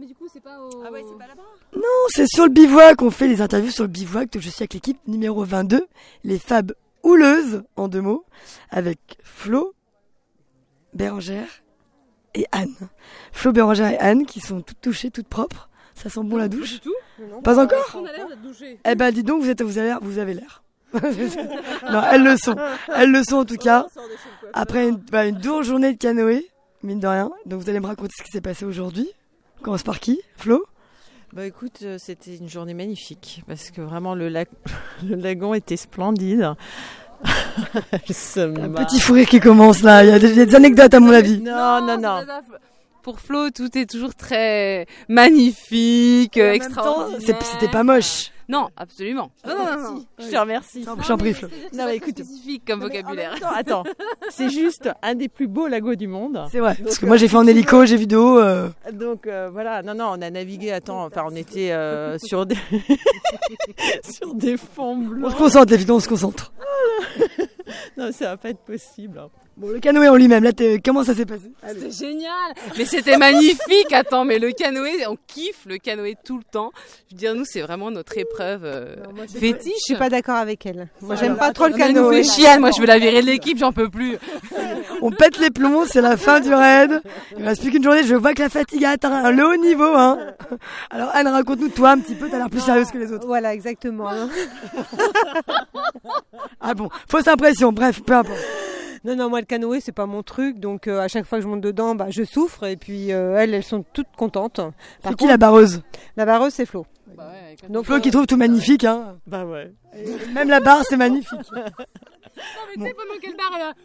mais du coup, c'est pas au... Ah ouais, c'est pas là-bas. Non, c'est sur le bivouac. On fait les interviews sur le bivouac. Donc je suis avec l'équipe numéro 22, les Fab Houleuses, en 2 mots, avec Flo, Bérangère et Anne. Flo, Bérangère et Anne qui sont toutes touchées, toutes propres. Ça sent bon la douche? Du tout. Pas encore? On a l'air d'être douché. Eh ben dis donc, vous avez l'air. Non, elles le sont. Elles le sont en tout cas. Après une dure journée de canoë, mine de rien. Donc vous allez me raconter ce qui s'est passé aujourd'hui. On commence par qui? Flo? Bah écoute, c'était une journée magnifique parce que vraiment le lagon était splendide. Un petit fou rire qui commence là. Il y a des anecdotes à mon avis. Non. Pour Flo, tout est toujours très magnifique, extraordinaire. C'était pas moche. Non, absolument. Non. Je te remercie. Je t'en prie, Flo. Non, mais écoute, spécifique comme vocabulaire. Attends. C'est juste un des plus beaux lagos du monde. C'est vrai. Parce que moi j'ai fait en hélico, j'ai vu de haut. Donc voilà, non, on a navigué. On était sur des sur des fonds blancs. On se concentre, les filles, on se concentre. Non, ça va pas être possible. Bon, le canoë en lui-même, là, comment ça s'est passé? C'était génial. Mais c'était magnifique. Attends, mais le canoë, on kiffe le canoë tout le temps. Je veux dire, nous, c'est vraiment notre épreuve fétiche. Je suis pas d'accord avec elle. Moi, j'aime pas trop le canoë. Elle nous fait chier. Moi, je veux la virer de l'équipe, j'en peux plus. On pète les plombs, c'est la fin du raid. Il reste plus qu'une journée, je vois que la fatigue a atteint le haut niveau, hein. Alors Anne, raconte-nous toi un petit peu, t'as l'air plus sérieuse que les autres. Voilà, exactement. Ah bon, fausse impression, bref, peu importe. Non, moi le canoë c'est pas mon truc, donc à chaque fois que je monte dedans, je souffre et puis elles sont toutes contentes. C'est qui la barreuse? La barreuse c'est Flo. Bah ouais, donc Flo qui trouve tout magnifique, hein. Bah ouais. Et même la barre c'est magnifique. Non mais tu sais pendant qu'elle barre là.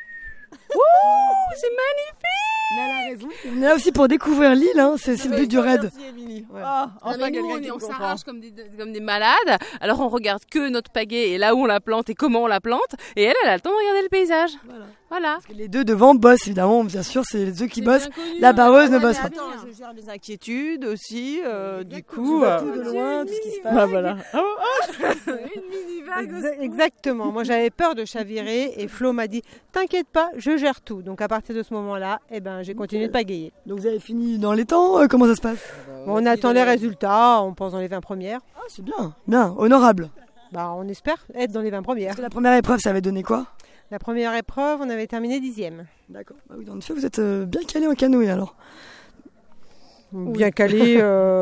Ouh, c'est magnifique. Mais elle a raison. On est là aussi pour découvrir l'île, hein. C'est le but du raid. Merci Émilie. Ouais. On s'arrache comme des malades. Alors on regarde que notre pagaie et là où on la plante et comment on la plante. Et elle a le temps de regarder le paysage. Voilà. Parce que les deux devant bossent évidemment, bien sûr, c'est eux qui bossent. La barreuse ne bosse pas. Attends, je gère les inquiétudes aussi, du Tu coup. vois tout de loin, tout ce qui se passe. Bah voilà. Une mini vague. Exactement. Moi j'avais peur de chavirer et Flo m'a dit t'inquiète pas, je gère tout. Donc à partir de ce moment-là, j'ai continué de pagayer. Donc vous avez fini dans les temps, comment ça se passe? On attend les résultats, on pense dans les 20 premières. Ah, c'est bien, honorable. On espère être dans les 20 premières. Parce que la première épreuve, ça avait donné quoi? La première épreuve, on avait terminé 10e. D'accord. Bah oui, en effet, vous êtes bien calé en canoë alors. Bien calé,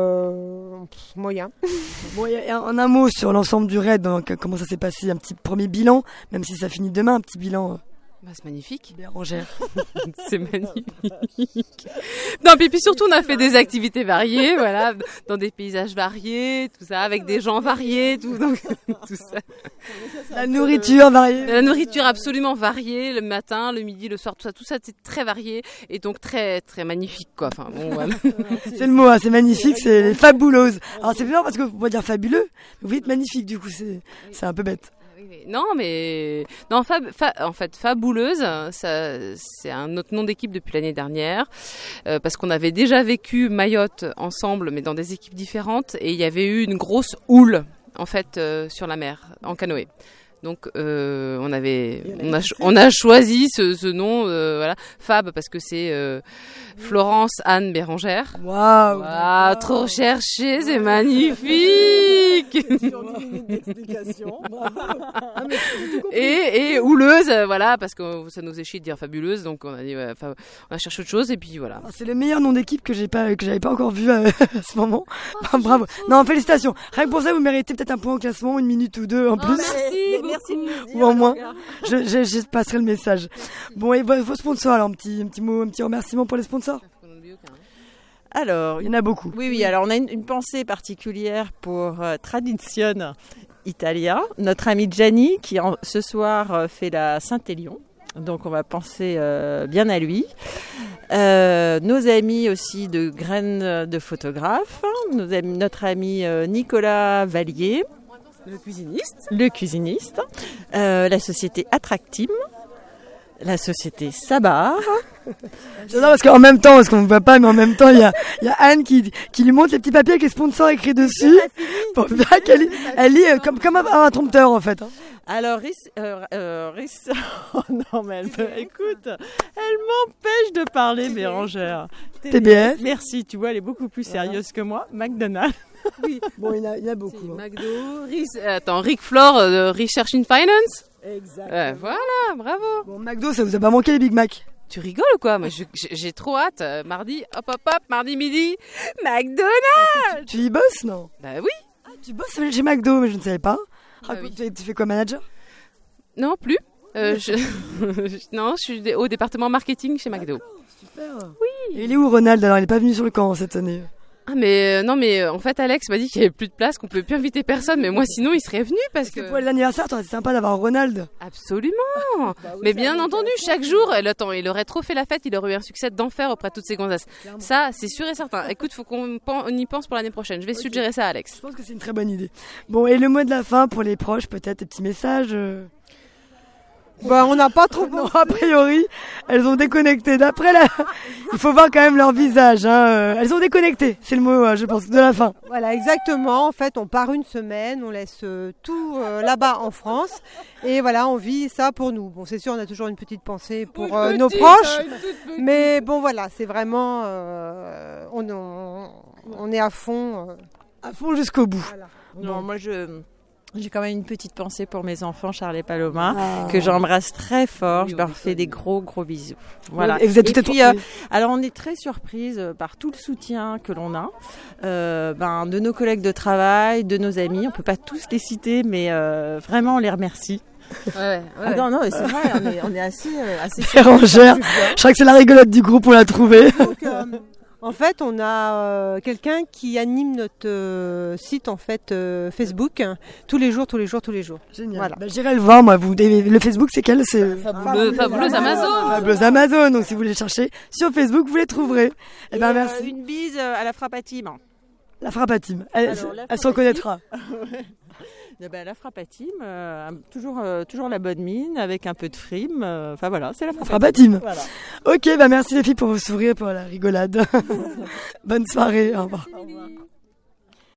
moyen. Bon, en un mot sur l'ensemble du raid, donc, comment ça s'est passé? Un petit premier bilan, même si ça finit demain, un petit bilan. Bah, c'est magnifique. Bérangère. C'est magnifique. Non, puis surtout, on a fait des activités variées, voilà, dans des paysages variés, tout ça, avec des gens variés, tout ça. La nourriture variée. La nourriture absolument variée, le matin, le midi, le soir, tout ça, c'est très varié et donc très, très magnifique, quoi. Enfin, bon, voilà. C'est le mot, hein, c'est magnifique, c'est les fabuleuses. Alors, c'est bien parce que vous pouvez dire fabuleux, mais vous dites magnifique, du coup, c'est un peu bête. Non, en fait, Fabouleuse, ça, c'est un autre nom d'équipe depuis l'année dernière, parce qu'on avait déjà vécu Mayotte ensemble, mais dans des équipes différentes, et il y avait eu une grosse houle, en fait, sur la mer, en canoë. Donc on a choisi ce nom, voilà, Fab, parce que c'est Florence Anne Bérangère. Waouh, trop recherché, c'est magnifique. Et houleuse, voilà, parce que ça nous est chier de dire fabuleuse, donc on a dit, on a cherché autre chose et puis voilà. C'est le meilleur nom d'équipe que j'avais pas encore vu à ce moment. Bravo. Non, félicitations. Rien que pour ça, vous méritez peut-être un point au classement, une minute ou deux en plus. Merci de nous dire, ou en moins. Je passerai le message. Bon, et vos sponsors, alors un petit mot, un petit remerciement pour les sponsors. Alors, il y en a beaucoup. Oui, alors on a une pensée particulière pour Tradizione Italia, notre ami Gianni qui ce soir fait la Saint-Élion. Donc on va penser bien à lui. Nos amis aussi de Graines de photographes, notre ami Nicolas Vallier, le cuisiniste, la société Attractim, la société Sabar. J'adore parce qu'en même temps, parce qu'on ne voit pas, mais en même temps, il y a Anne qui lui montre les petits papiers avec les sponsors écrits dessus. Pour bien qu'elle lit comme un prompteur en fait. Alors, oh non, mais écoute, elle m'empêche de parler, Bérangère. TBS. Merci, tu vois, elle est beaucoup plus sérieuse que moi. McDonald's. Oui, bon, il y en a beaucoup. Si, hein. McDo, Rick Flore, Research in Finance. Exactement. Voilà, bravo. Bon, McDo, ça vous a pas manqué les Big Mac? Tu rigoles ou quoi? Moi, j'ai trop hâte. Mardi, hop, mardi midi, McDonald's. Tu y bosses, non? Bah oui. Ah, tu bosses chez McDo, mais je ne savais pas. Bah oui. Tu fais quoi, manager? Non, plus. Non, je suis au département marketing chez McDo. Super. Oui. Et il est où, Ronald? Alors, il est pas venu sur le camp cette année. Ah mais non mais en fait Alex m'a dit qu'il n'y avait plus de place, qu'on pouvait plus inviter personne, mais moi sinon il serait venu parce que Pour l'anniversaire, c'est sympa d'avoir Ronald. Absolument. Mais bien entendu, chaque jour, il aurait trop fait la fête, il aurait eu un succès d'enfer auprès de toutes ces gonzesses. Clairement. Ça, c'est sûr et certain. Écoute, faut qu'on y pense pour l'année prochaine. Je vais suggérer ça à Alex. Je pense que c'est une très bonne idée. Bon, et le mot de la fin pour les proches, peut-être des petits messages. Bah, on n'a pas trop Non, a priori, elles ont déconnecté. D'après la, il faut voir quand même leur visage. Hein. Elles ont déconnecté. C'est le mot, je pense, de la fin. Voilà, exactement. En fait, on part une semaine, on laisse tout là-bas en France. Et voilà, on vit ça pour nous. Bon, c'est sûr, on a toujours une petite pensée pour nos proches. Mais bon, voilà, c'est vraiment... on est à fond. À fond jusqu'au bout. Voilà. Non, moi, j'ai quand même une petite pensée pour mes enfants, Charles et Paloma, que j'embrasse très fort. Je leur fais des gros bisous. Voilà. Et vous êtes toutes puis, alors, on est très surprise par tout le soutien que l'on a, de nos collègues de travail, de nos amis. On peut pas tous les citer, mais vraiment, on les remercie. Ouais. Ah non, mais c'est vrai, on est assez Bérangère, je crois que c'est la rigolote du groupe, on l'a trouvé. Donc, en fait, on a quelqu'un qui anime notre site en fait Facebook tous les jours. Génial. Voilà. Bah, j'irai le voir, moi. Le Facebook, c'est quel? C'est Fabuleuse Amazon. Fabuleuse Amazon. Donc, si vous voulez chercher sur Facebook, vous les trouverez. Eh ben, merci. Une bise à la Frappatime. La Frappatime. Elle se reconnaîtra. La Frappatime, toujours la bonne mine, avec un peu de frime. Enfin voilà, c'est la Frappatime. Voilà. Ok, bah merci les filles pour vos sourires, pour la rigolade. Bonne soirée. Au revoir. Au revoir.